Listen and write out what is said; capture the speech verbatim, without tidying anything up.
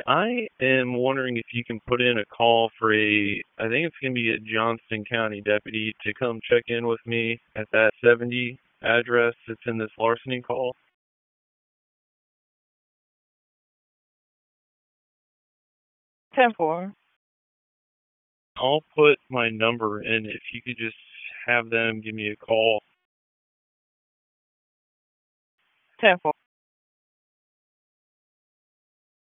I am wondering if you can put in a call for a, I think it's going to be a Johnston County deputy to come check in with me at that seventy address that's in this larceny call. ten four. I'll put my number in if you could just have them give me a call. ten four.